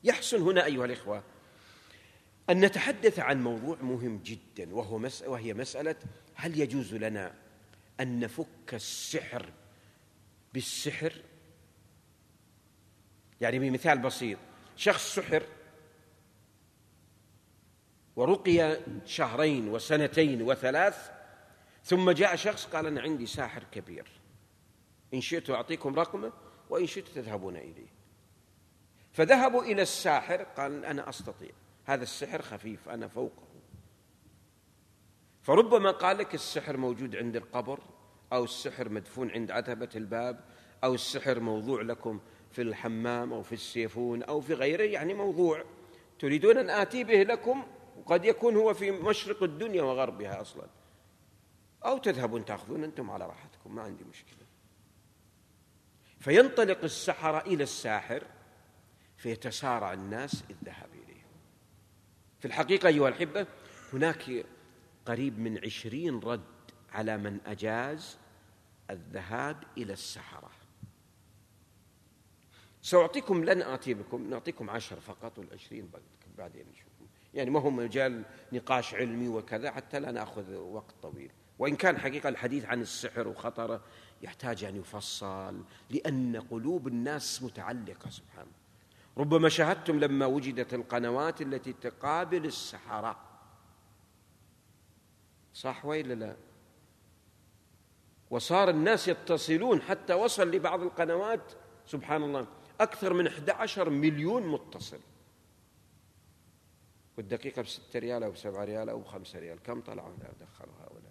يحسن هنا أيها الإخوة أن نتحدث عن موضوع مهم جدا، وهي مسألة: هل يجوز لنا أن نفك السحر بالسحر؟ يعني بمثال بسيط، شخص سحر ورقي 2 و2 و3، ثم جاء شخص قال: أنا عندي ساحر كبير، إن شئت أعطيكم رقمه وإن شئت تذهبون إليه. فذهبوا إلى الساحر، قال: أنا أستطيع، هذا السحر خفيف، أنا فوقه. فربما قال لك السحر موجود عند القبر، أو السحر مدفون عند عتبة الباب، أو السحر موضوع لكم في الحمام أو في السيفون أو في غيره، يعني موضوع تريدون أن آتي به لكم، وقد يكون هو في مشرق الدنيا وغربها أصلا، أو تذهبون تأخذون أنتم على راحتكم، ما عندي مشكلة. فينطلق السحرة إلى الساحر، فيتسارع الناس الذهاب إليه. في الحقيقة أيها الأحبة هناك قريب من 20 رد على من أجاز الذهاب إلى السحرة. سأعطيكم، لن آتي بكم، نعطيكم 10 فقط، وال20 بعدين نشوفهم، يعني ما هو مجال نقاش علمي وكذا حتى لا نأخذ وقت طويل، وإن كان حقيقة الحديث عن السحر وخطره يحتاج أن يفصل، لأن قلوب الناس متعلقة. سبحان، ربما شاهدتم لما وجدت القنوات التي تقابل السحرة، صح وإلا لا؟ وصار الناس يتصلون، حتى وصل لبعض القنوات سبحان الله أكثر من 11 مليون متصل، والدقيقة ب6 ريال أو ب7 ريال أو ب5 ريال، كم طلعوا دخلوا هؤلاء؟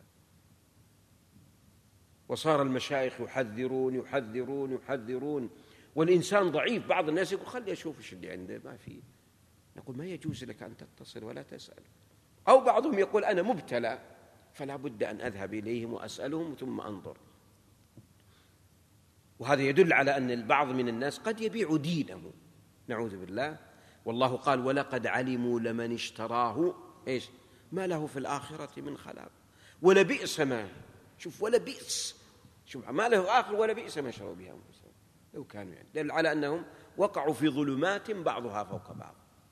وصار المشايخ يحذرون يحذرون يحذرون، والإنسان ضعيف. بعض الناس يقول: خلي أشوف إيش اللي عنده، ما في. نقول: ما يجوز لك أن تتصل ولا تسأل. أو بعضهم يقول: أنا مبتلى، فلا بد أن أذهب إليهم وأسألهم ثم أنظر. وهذا يدل على أن البعض من الناس قد يبيع دينه، نعوذ بالله. والله قال: ولقد علموا لمن اشتراه إيش ما له في الآخرة من خلاق ولبئس ما، شوف، ولبئس، شوف، ما له آخر ولبئس ما شروا بها أنفسهم لو كانوا، يعني دل على أنهم وقعوا في ظلمات بعضها فوق بعض.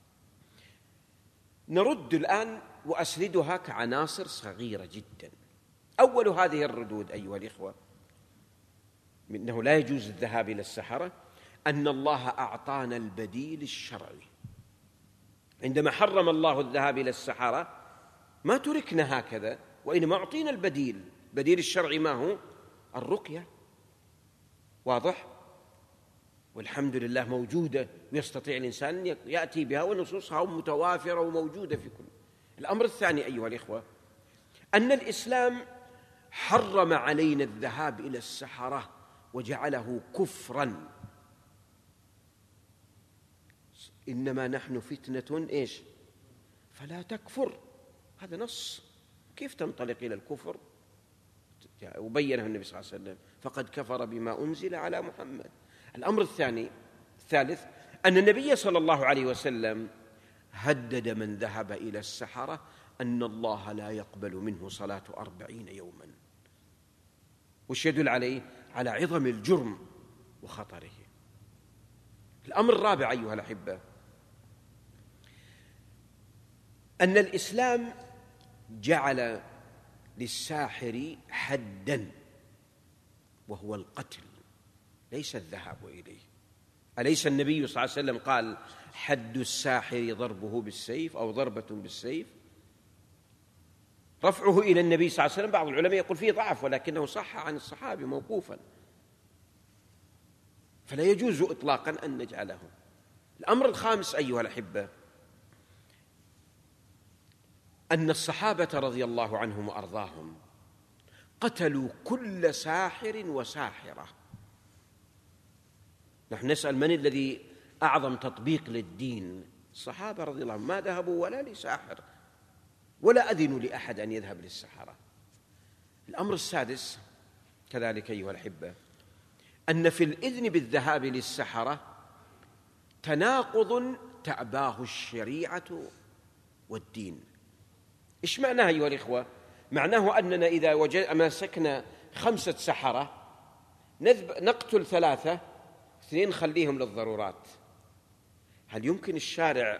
نرد الآن وأسردها كعناصر صغيرة جدا. أول هذه الردود أيها الإخوة إنه لا يجوز الذهاب إلى السحرة، أن الله أعطانا البديل الشرعي. عندما حرم الله الذهاب إلى السحرة ما تركنا هكذا، وإنما أعطينا البديل. بديل الشرعي ما هو؟ الرقية، واضح؟ والحمد لله موجودة، ويستطيع الإنسان يأتي بها، ونصوصها متوافرة وموجودة في كل. الأمر الثاني أيها الإخوة أن الإسلام حرم علينا الذهاب إلى السحرة وجعله كفرا. إنما نحن فتنة إيش فلا تكفر، هذا نص. كيف تنطلق إلى الكفر؟ وبينه النبي صلى الله عليه وسلم: فقد كفر بما أنزل على محمد. الأمر الثالث أن النبي صلى الله عليه وسلم هدد من ذهب إلى السحرة أن الله لا يقبل منه صلاة 40 يوما. وش يدل عليه؟ على عظم الجرم وخطره. الأمر الرابع أيها الأحبة أن الإسلام جعل للساحر حدا، وهو القتل، ليس الذهاب إليه. أليس النبي صلى الله عليه وسلم قال: حد الساحر ضربه بالسيف أو ضربة بالسيف؟ رفعه إلى النبي صلى الله عليه وسلم بعض العلماء يقول فيه ضعف، ولكنه صح عن الصحابي موقوفا، فلا يجوز إطلاقا أن نجعله. الأمر الخامس أيها الأحبة أن الصحابة رضي الله عنهم وأرضاهم قتلوا كل ساحر وساحرة. نحن نسأل: من الذي أعظم تطبيق للدين؟ الصحابة رضي الله عنهم، ما ذهبوا ولا لساحر ولا أذنوا لأحد أن يذهب للسحرة. الأمر السادس كذلك أيها الأحبة أن في الإذن بالذهاب للسحرة تناقض تعباه الشريعة والدين. إيش معناه أيها الإخوة؟ معناه أننا إذا مسكنا 5 سحرة نقتل 3، 2 خليهم للضرورات. هل يمكن الشارع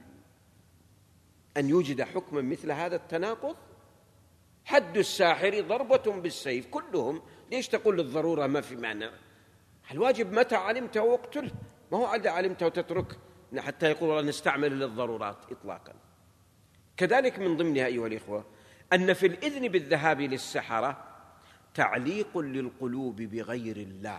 أن يوجد حكما مثل هذا التناقض؟ حد الساحر ضربة بالسيف، كلهم. ليش تقول للضرورة ما في معنى؟ الواجب متى علمته واقتله، ما هو عدا علمته وتترك حتى يقول الله نستعمل للضرورات إطلاقا. كذلك من ضمنها أيها الإخوة أن في الإذن بالذهاب للسحرة تعليق للقلوب بغير الله،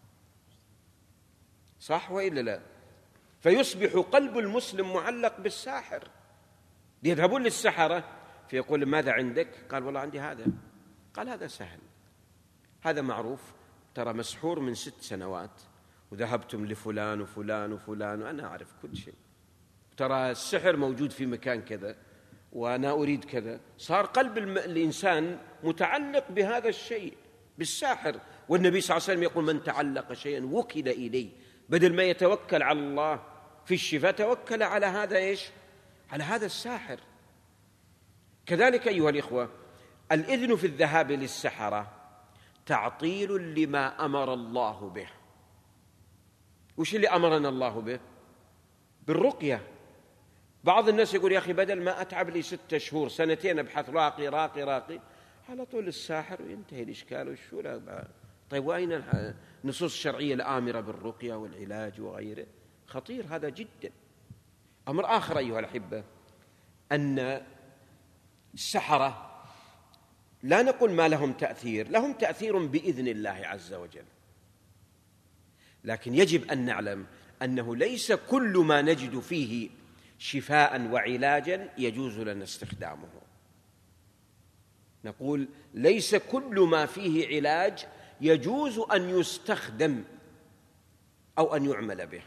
صح وإلا لا؟ فيصبح قلب المسلم معلق بالساحر. يذهبون للسحرة فيقول ماذا عندك؟ قال والله عندي هذا. قال هذا سهل، هذا معروف، ترى مسحور من 6 سنوات، وذهبتم لفلان وفلان وفلان وأنا أعرف كل شيء، ترى السحر موجود في مكان كذا وأنا أريد كذا. صار قلب الإنسان متعلق بهذا الشيء، بالساحر. والنبي صلى الله عليه وسلم يقول من تعلق شيئا وكل إليه، بدل ما يتوكل على الله في الشفاء توكل على هذا إيش؟ على هذا الساحر. كذلك أيها الإخوة الإذن في الذهاب للسحرة تعطيل لما أمر الله به. وش اللي أمرنا الله به؟ بالرقية. بعض الناس يقول يا أخي بدل ما أتعب لي 6 شهور 2 أبحث راقي راقي راقي، على طول الساحر وينتهي الإشكال. وشو لا؟ طيب وأين النصوص الشرعية الآمرة بالرقية والعلاج وغيره؟ خطير هذا جدا. أمر آخر أيها الأحبة أن السحرة لا نقول ما لهم تأثير، لهم تأثير بإذن الله عز وجل، لكن يجب أن نعلم أنه ليس كل ما نجد فيه شفاء وعلاجا يجوز لنا استخدامه. نقول ليس كل ما فيه علاج يجوز أن يستخدم أو أن يعمل به،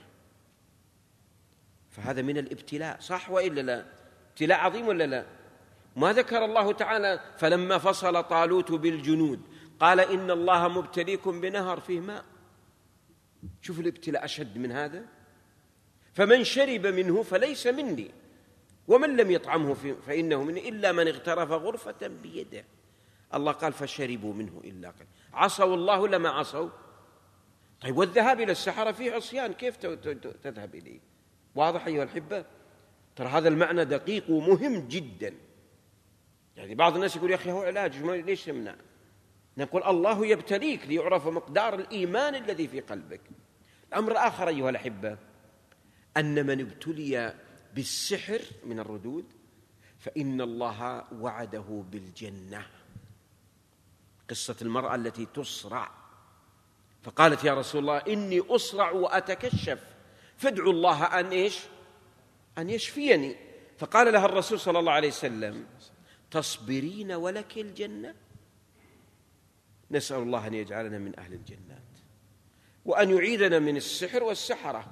فهذا من الابتلاء، صح وإلا لا؟ ابتلاء عظيم ولا لا؟ ما ذكر الله تعالى فلما فصل طالوت بالجنود قال إن الله مبتليكم بنهر فيه ماء؟ شوف الابتلاء أشد من هذا. فمن شرب منه فليس مني ومن لم يطعمه فإنه مني إلا من اغترف غرفة بيده. الله قال فشربوا منه إلا قليل. عصوا الله لما عصوا؟ طيب والذهاب إلى السحرة فيه عصيان، كيف تذهب إليه؟ واضح أيها الأحبة؟ ترى هذا المعنى دقيق ومهم جدا. يعني بعض الناس يقول يا أخي هو علاج ليش يمنع؟ نقول الله يبتليك ليعرف مقدار الإيمان الذي في قلبك. الأمر الآخر أيها الأحبة أن من ابتلي بالسحر من الردود فإن الله وعده بالجنة. قصة المرأة التي تصرع فقالت يا رسول الله إني أصرع وأتكشف فادعوا الله أن إيش؟ أن يشفيني. فقال لها الرسول صلى الله عليه وسلم تصبرين ولك الجنة. نسأل الله أن يجعلنا من أهل الجنات وأن يعيذنا من السحر والسحرة.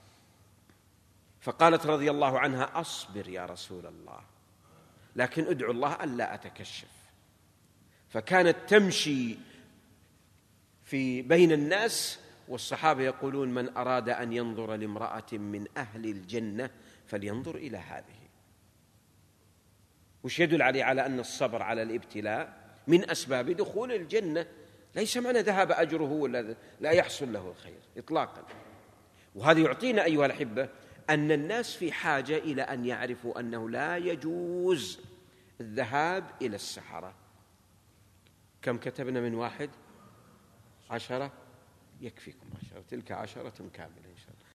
فقالت رضي الله عنها أصبر يا رسول الله لكن أدعو الله ألا أتكشف. فكانت تمشي في بين الناس والصحابة يقولون من أراد أن ينظر لامرأة من أهل الجنة فلينظر إلى هذه. وش يدل على أن الصبر على الابتلاء من أسباب دخول الجنة، ليس معنى ذهب أجره ولا لا يحصل له الخير إطلاقا. وهذا يعطينا أيها الأحبة أن الناس في حاجة إلى أن يعرفوا أنه لا يجوز الذهاب إلى السحرة. كم كتبنا من 1؟ 10؟ يكفيكم 10، تلك 10 كاملة إن شاء الله.